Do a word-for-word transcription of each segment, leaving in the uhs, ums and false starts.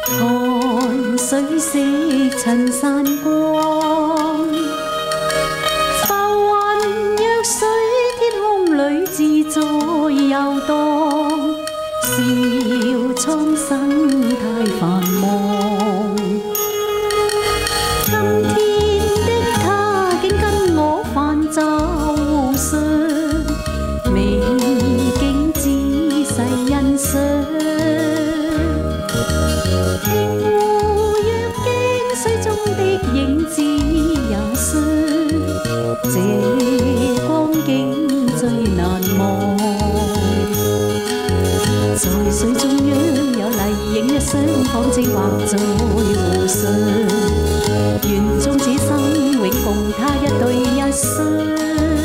看水色尘散光，浮云若水，天空里自在游荡。笑蒼生太繁忙，今天的他竟跟我泛舟互相，美景仔細欣賞。聽湖若驚，水中的影子也傷，這光景最難忘。在水中央有麗影一雙，仿似畫在湖上。願終此生永共他一對一雙。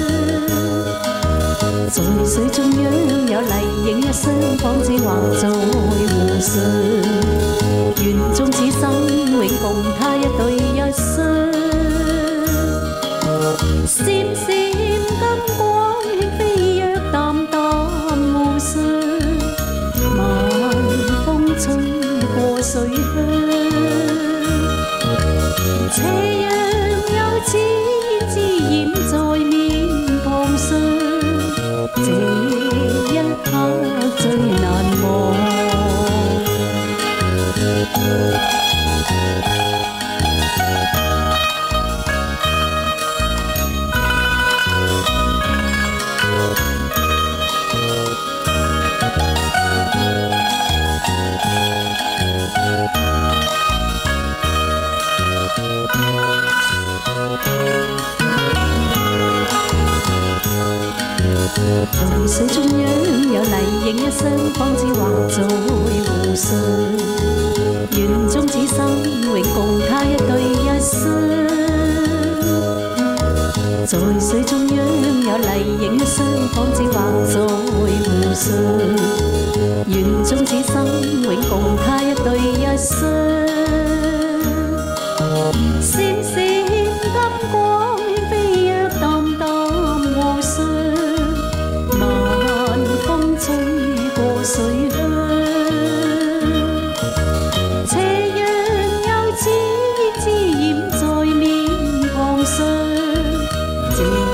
在水中央有麗影一雙，仿似畫在湖上。願終此生永共他一對一雙。閃閃金光輕飛躍，淡淡互相。晚風吹過水鄉，斜陽又似胭脂染在面龐上，這一刻最難忘。在水中央有麗影一雙，仿似畫在湖上。願終此生永共他一對一雙。在水中央有麗影一雙，仿似畫在湖上。願終此生永共他一對一雙。閃閃金光輕飛躍，淡淡互相。晚風吹過水鄉，斜陽又似胭脂染在面龐上。